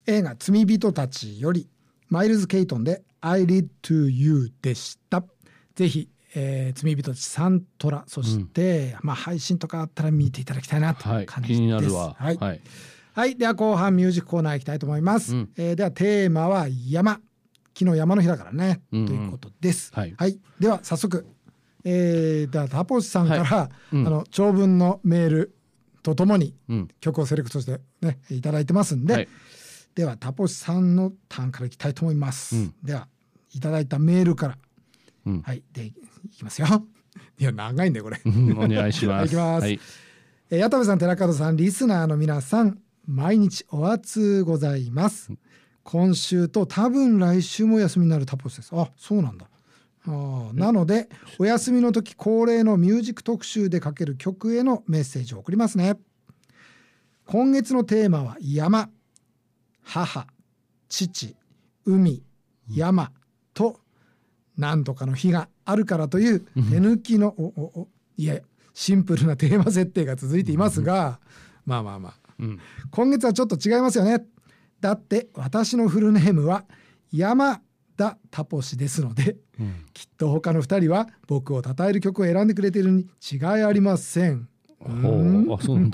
映画罪人たちよりマイルズ・ケイトンで I Lead to You でした。ぜひ、罪人たちサントラ、そして、配信とかあったら見ていただきたいなという感じです。 気になるわ。 はい、では後半ミュージックコーナー行きたいと思います。ではテーマは山。昨日山の日だからね、ということです。では早速、ではタポシさんから、長文のメールとともに曲をセレクトしてね、いただいてますんで、ではタポシさんのターンからいきたいと思います。ではいただいたメールから、でいきますよ。いや長いんだよこれ。 お願いします。 いきます。矢田部さん、寺門さん、リスナーの皆さん、毎日お暑ございます。今週と多分来週も休みになるタポシです。あ、そうなんだ。なのでお休みの時恒例のミュージック特集でかける曲へのメッセージを送りますね。今月のテーマは山、母、父、海、山と何とかの日があるからという手抜きのいやシンプルなテーマ設定が続いていますが、今月はちょっと違いますよね。だって私のフルネームは山田タポシですので、きっと他の2人は僕を称える曲を選んでくれているに違いありません。 そうなんだ。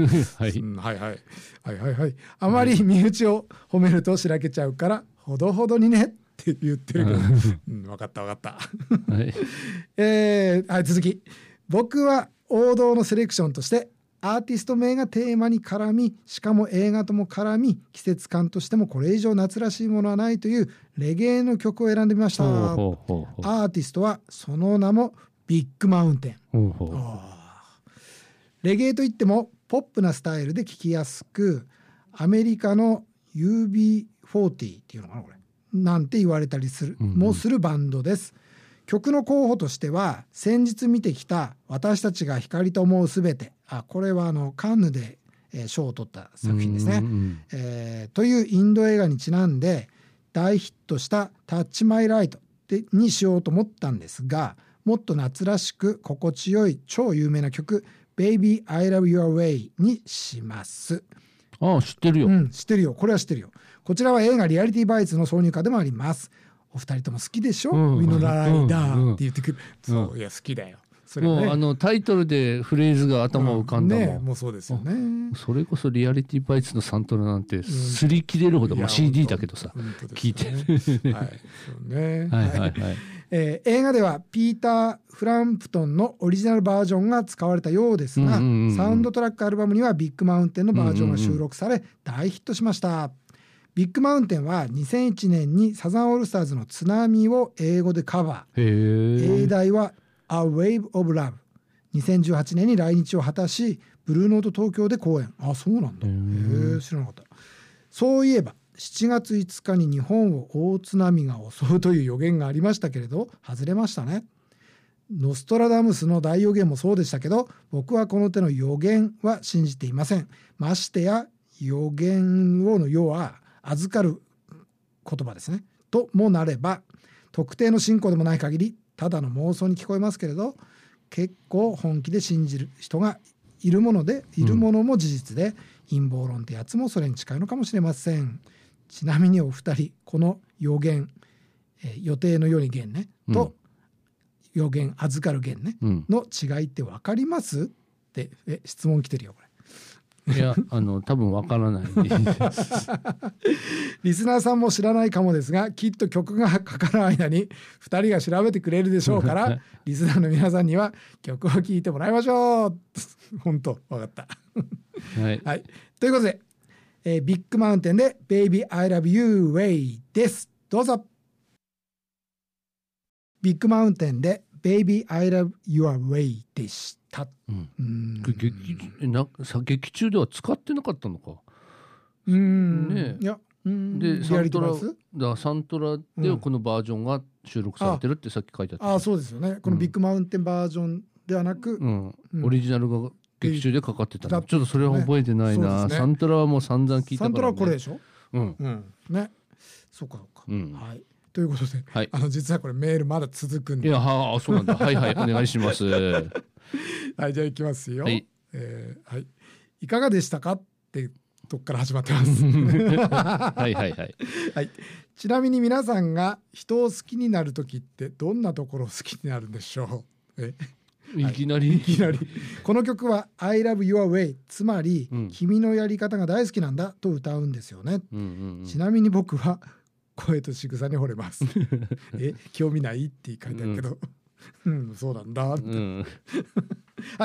あまり身内を褒めるとしらけちゃうからほどほどにねって言ってるけど、分かった続き。僕は王道のセレクションとしてアーティスト名がテーマに絡み、しかも映画とも絡み、季節感としてもこれ以上夏らしいものはないというレゲエの曲を選んでみました。アーティストはその名もビッグマウンテン。レゲエといってもポップなスタイルで聴きやすく、アメリカの UB40 っていうのかなこれなんて言われたりするバンドです。曲の候補としては先日見てきた私たちが光と思うすべて、これはカンヌで賞を取った作品ですね、というインド映画にちなんで大ヒットしたタッチマイライトにしようと思ったんですが、もっと夏らしく心地よい超有名な曲 Baby I Love Your Way にします。 知ってるよ、 知ってるよ、これは知ってるよ。こちらは映画リアリティバイツの挿入歌でもあります。お二人とも好きでしょ、ウィノライダーって言ってくる。そう、いや好きだよ。それね、 もうタイトルでフレーズが頭を浮かんだもん、 もうそうですよね。 それこそリアリティバイツのサントラなんて擦り切れるほど、CD だけどさ聞いてる。映画ではピーター・フランプトンのオリジナルバージョンが使われたようですが、サウンドトラックアルバムにはビッグマウンテンのバージョンが収録され大ヒットしました。ビッグマウンテンは2001年にサザンオールスターズの津波を英語でカバー。英題は A Wave of Love。 2018年に来日を果たしブルーノート東京で公演。そうなんだ。知らなかった。そういえば7月5日に日本を大津波が襲うという予言がありましたけれど外れましたね。ノストラダムスの大予言もそうでしたけど、僕はこの手の予言は信じていません。ましてや予言をの世は預かる言葉ですね。ともなれば特定の信仰でもない限りただの妄想に聞こえますけれど、結構本気で信じる人がいるものも事実で、陰謀論ってやつもそれに近いのかもしれません。ちなみにお二人、この予言、予定のように言ねと、予言預かる言ね、の違いって分かりますって質問来てるよこれ。 いや多分わからないリスナーさんも知らないかもですが、きっと曲がかかる間に2人が調べてくれるでしょうからリスナーの皆さんには曲を聴いてもらいましょう。本当わかったはい、ということで、ビッグマウンテンで Baby I Love You Way です。どうぞ。ビッグマウンテンで Baby I Love Your Way でした。 劇中では使ってなかったのか。いやでサントラでこのバージョンが収録されてるってさっき書いてあった。 そうですよね。このビッグマウンテンバージョンではなく、 オリジナルが劇中でかかってたの。ちょっとそれは覚えてないな。サントラはもう散々聞いたからね。サントラはこれでしょ。ね。そうか。はい。ということで、実はこれメールまだ続くんで。いやそうなんだ。はいお願いします。 はい、じゃあいきますよ。いかがでしたかってとこから始まってますはいはいはい、 はい、ちなみに皆さんが人を好きになる時ってどんなところを好きになるんでしょう？ いきなり、 はい、いきなりこの曲は I love your way つまり、君のやり方が大好きなんだと歌うんですよね、ちなみに僕は声と仕草に惚れます興味ないって書いてあるけど、そうなんだって、はい、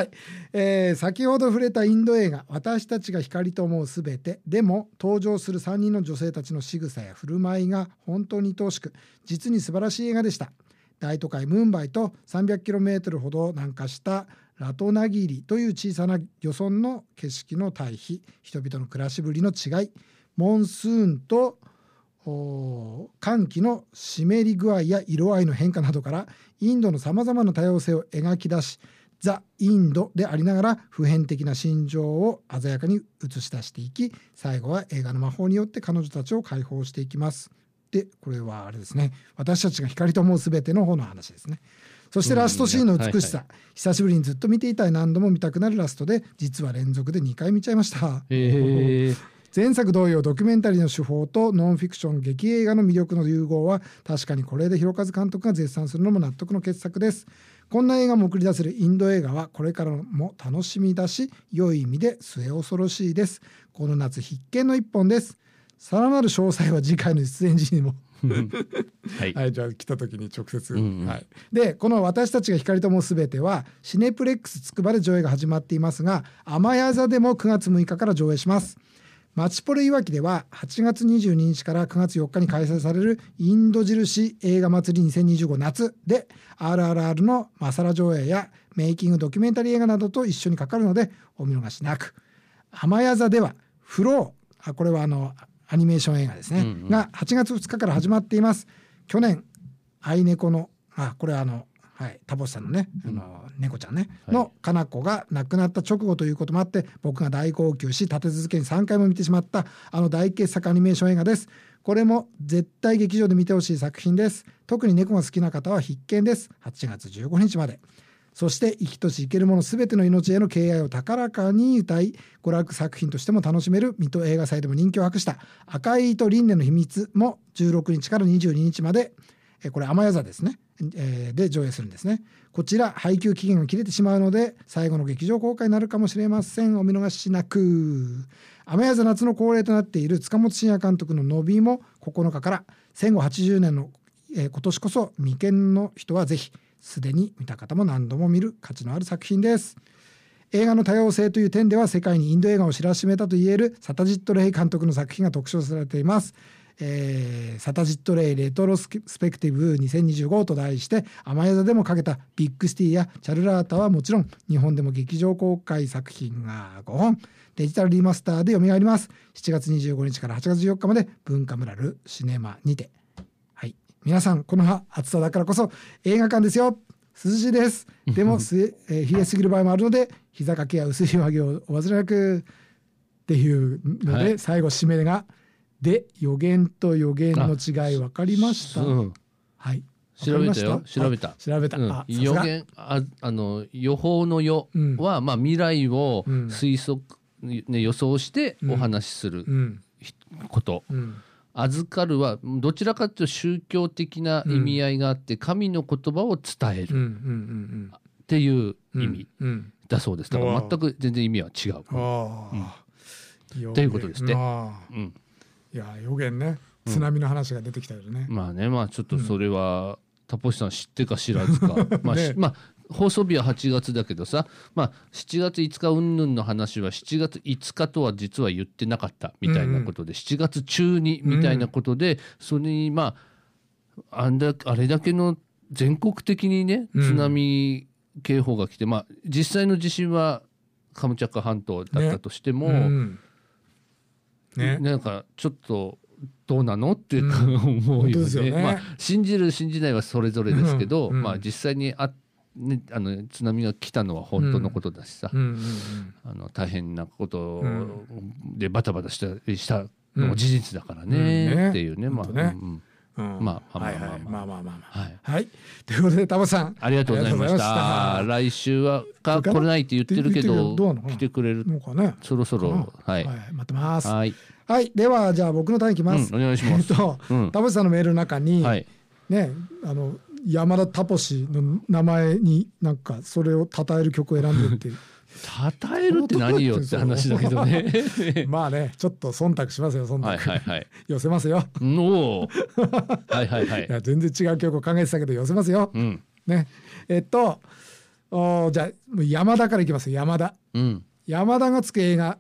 先ほど触れたインド映画私たちが光と思うすべてでも登場する3人の女性たちの仕草や振る舞いが本当に愛おしく実に素晴らしい映画でした。大都会ムンバイと 300km ほど南下したラトナギリという小さな漁村の景色の対比、人々の暮らしぶりの違い、モンスーンと寒気の湿り具合や色合いの変化などからインドのさまざまな多様性を描き出し、ザ・インドでありながら普遍的な心情を鮮やかに映し出していき、最後は映画の魔法によって彼女たちを解放していきます。でこれはあれですね、私たちが光と思うすべての方の話ですね。そしてラストシーンの美しさ、久しぶりにずっと見ていたい、何度も見たくなるラストで実は連続で2回見ちゃいました。前作同様ドキュメンタリーの手法とノンフィクション劇映画の魅力の融合は確かに是枝裕和監督が絶賛するのも納得の傑作です。こんな映画も送り出せるインド映画はこれからも楽しみだし良い意味で末恐ろしいです。この夏必見の一本です。さらなる詳細は次回の出演時にもはい、はい、じゃあ来た時に直接、はい、でこの私たちが光と思うすべてはシネプレックスつくばで上映が始まっていますが、雨や座でも9月6日から上映します。マチポレいわきでは8月22日から9月4日に開催されるインド印映画祭り2025夏で RRR のマサラ上映やメイキングドキュメンタリー映画などと一緒にかかるのでお見逃しなく。雨や座ではフロー、これはアニメーション映画ですね、が8月2日から始まっています。去年アイネコのこれははい、タボさんのね、猫ちゃんね、のかな子が亡くなった直後ということもあって僕が大号泣し立て続けに3回も見てしまった大傑作アニメーション映画です。これも絶対劇場で見てほしい作品です。特に猫が好きな方は必見です。8月15日まで。そして生きとし生けるものすべての命への敬愛を高らかに歌い娯楽作品としても楽しめる水戸映画祭でも人気を博した赤い糸輪廻の秘密も16日から22日までこれ雨や座ですね、で上映するんですね。こちら配給期限が切れてしまうので最後の劇場公開になるかもしれません。お見逃しなく。雨や座夏の恒例となっている塚本慎也監督の伸びも9日から戦後80年の、今年こそ未見の人はぜひ、すでに見た方も何度も見る価値のある作品です。映画の多様性という点では世界にインド映画を知らしめたといえるサタジット・レイ監督の作品が特徴されています。サタジット・レイレトロスペクティブ2025と題して雨や座でもかけたビッグシティやチャルラータはもちろん日本でも劇場公開作品が5本デジタルリマスターで蘇ります。7月25日から8月14日まで文化村ルシネマにて。皆さんこの暑さだからこそ映画館ですよ。涼しいです。でも冷えすぎる場合もあるので膝掛けや薄い上着をお忘れなくっていうので、最後締めがで予言と予言の違い分かりました。はい、 調べたよ。調べた。予言予報の予は、未来を推測、予想してお話しすること。預かるはどちらかというと宗教的な意味合いがあって、神の言葉を伝えるっていう意味だそうです。だから全く全然意味は違うっていうことですね。 いや予言ね、津波の話が出てきたよね。 まあね、ちょっとそれはタポシさん知ってか知らずか放送日は8月だけどさ、7月5日云々の話は7月5日とは実は言ってなかったみたいなことで、7月中にみたいなことで、それにあれだけの全国的にね津波警報が来て、実際の地震はカムチャッカ半島だったとしても、なんかちょっとどうなのって思うよね。信じる信じないはそれぞれですけど、実際に津波が来たのは本当のことだしさ、大変なことでバタバタしたのも事実だからねっていうね。 まあはい。ということでタモさんありがとうございました。来週は来れないって言ってるけど来てくれるのかね。そろそろ待ってます。はい。ではじゃあ僕のターンいきます。 お願いします。 タモさんのメールの中にね山田タポシの名前になんかそれを称える曲を選んでって称えるって何よって話だけどねまあねちょっと忖度しますよ。忖度寄せますよ。 おはいはいはい。 いや全然違う曲を考えてたけど寄せますよ。ねじゃあ山田からいきますよ。山田。山田がつく映画。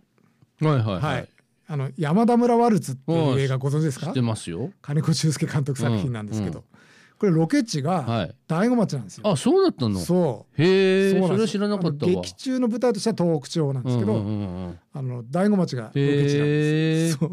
山田村ワルツっていう映画ご存知ですか？ 知ってますよ。 金子忠介監督作品なんですけど。これロケ地が大子町なんですよ。 あ、そうだったの。 そう。 へえ。それは知らなかったわ。 劇中の舞台としては東北地方なんですけど、大子町がロケ地なんです。そう。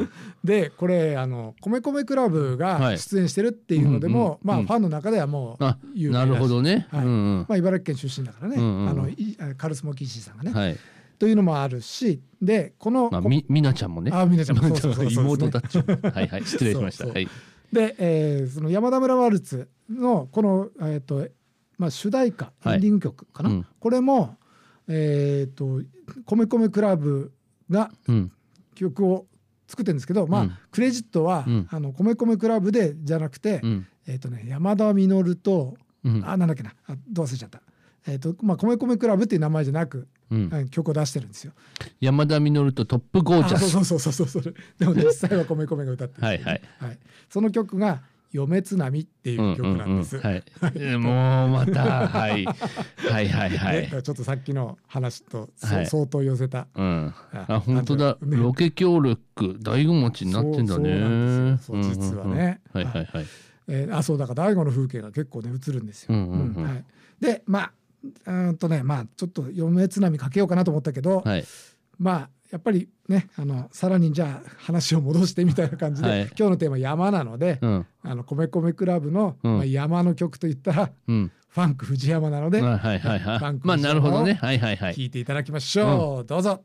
で、これ米米クラブが出演してるっていうのでも、まあファンの中ではもう有名だし。 なるほどね。 まあ茨城県出身だからね。カルスモキッシーさんがね。というのもあるし、でこのみなちゃんもね。 みなちゃんも妹だっちゃう。はいはい、失礼しました。はい。 で、その山田村ワルツのこの、主題歌エンディング曲かな、これも、米米クラブが曲を作ってるんですけど、クレジットは、米米クラブでじゃなくて、山田実と、なんだっけなどう忘れちゃった。米米クラブっていう名前じゃなく、曲を出してるんですよ。 山田実とトップゴージャス。 そうでも実際は米米が歌ってる、その曲が嫁津波っていう曲なんです。 もうまたはいちょっとさっきの話と相当寄せた。 本当だ。ロケ協力大子町になってんだね。 実はね。そうだから大子の風景が結構ね映るんですよ。でちょっと嫁津波かけようかなと思ったけど、やっぱりねさらにじゃあ話を戻してみたいな感じで、今日のテーマ山なので、米米クラブの、山の曲といったら、ファンク藤山なので、ファンク藤山を聴いていただきましょう。どうぞ。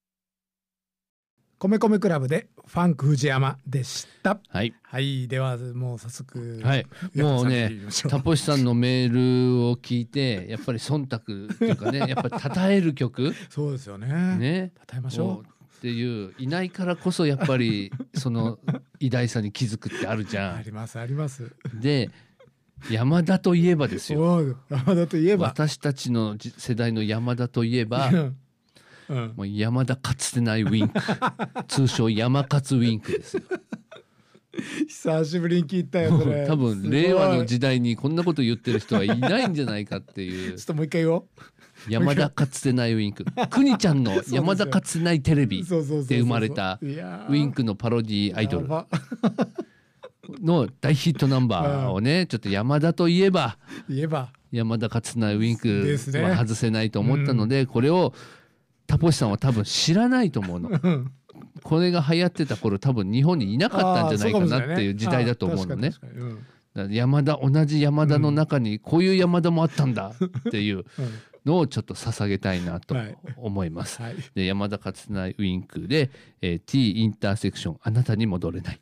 米米クラブでファンク藤山でした。ではもう早速、 もうねタポシさんのメールを聞いてやっぱり忖度っていうかねやっぱり称える曲そうですよね。称えましょうっていういないからこそやっぱりその偉大さに気づくってあるじゃん。 ありますあります。 で山田といえばですよ。 山田といえば私たちの世代の山田といえばもう山田かつてないウィンク通称山勝ウィンクですよ。 久しぶりに聞いたよそれ。 多分令和の時代にこんなこと言ってる人はいないんじゃないかっていう。 ちょっともう一回言おう。 山田かつてないウィンクくにちゃんの山田かつてないテレビで生まれたウィンクのパロディアイドルの大ヒットナンバーをねちょっと山田といえば山田かつてないウィンクは外せないと思ったので、これをタポシさんは多分知らないと思うの。これが流行ってた頃多分日本にいなかったんじゃないかなっていう時代だと思うのね。同じ山田の中にこういう山田もあったんだっていうのをちょっと捧げたいなと思います。で山田かつてないウィンクで、T インターセクションあなたに戻れない。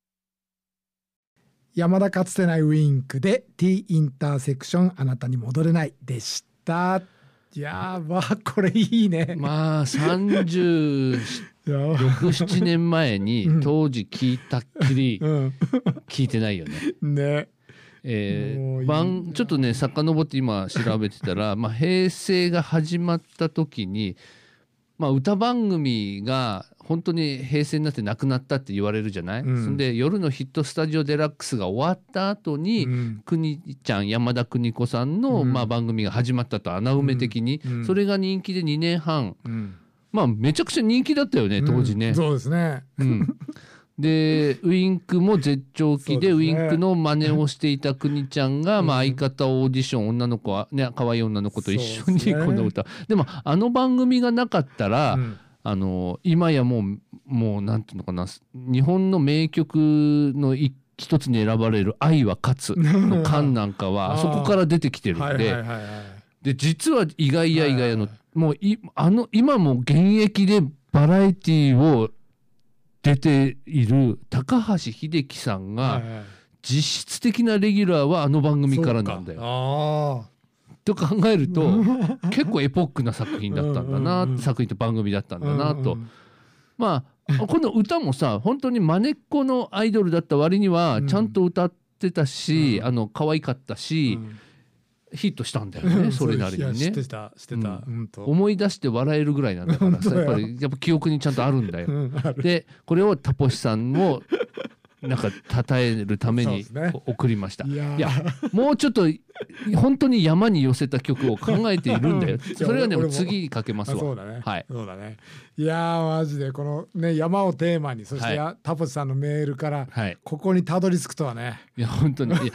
山田かつてないウィンクで T インターセクションあなたに戻れないでした。いやこれいいね。 36、7年前に当時聞いたっきり聞いてないよね。ちょっとね遡って今調べてたら、平成が始まった時に、歌番組が本当に平成になってなくなったって言われるじゃない、そんで夜のヒットスタジオデラックスが終わった後に、くにちゃん山田邦子さんの、番組が始まったと穴埋め的に、それが人気で2年半、めちゃくちゃ人気だったよね当時ね。 そうですね。 でウィンクも絶頂期で、ウィンクの真似をしていたくにちゃんが、相方オーディション女の子はね可愛い女の子と一緒にこの歌でも番組がなかったら、今やもうなんていうのかな日本の名曲の一つに選ばれる愛は勝つの巻なんかはあそこから出てきてるんで、実は意外や意外のもう今も現役でバラエティーを出ている高橋英樹さんが実質的なレギュラーはあの番組からなんだよ。と考えると結構エポックな作品だったんだな、作品と番組だったんだなと。まあこの歌もさ本当にまねっこのアイドルだった割にはちゃんと歌ってたし、可愛かったし、ヒットしたんだよねそれなりにね。 してた、 思い出して笑えるぐらいなんだからさ、やっぱ記憶にちゃんとあるんだよ。でこれをタポシさんもなんか称えるために送りました。いやもうちょっと本当に山に寄せた曲を考えているんだよ。それはねもう次かけますわ。 そうだね。 はい。 そうだね。いやマジでこのね山をテーマに、そしてタポシさんのメールからここにたどり着くとはね。 いや本当に。フ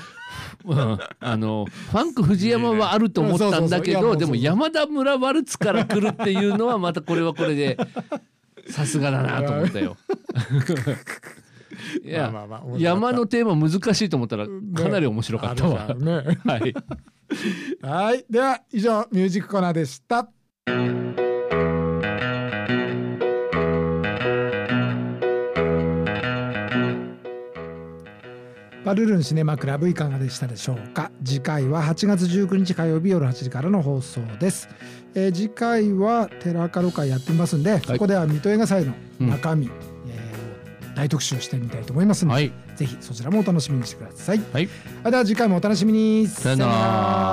ァンク藤山はあると思ったんだけど、でも山田村ワルツから来るっていうのはまたこれはこれでさすがだなと思ったよ。いや、山のテーマ難しいと思ったらかなり面白かったわ。はい、 はい、では以上ミュージックコーナーでした。バルルンシネマクラブいかがでしたでしょうか。次回は8月19日火曜日夜8時からの放送です。次回は寺門会やってみますんで、そこでは水戸映画祭の中身、大特集をしてみたいと思いますので、ぜひそちらもお楽しみにしてください。では次回もお楽しみに。 さよなら。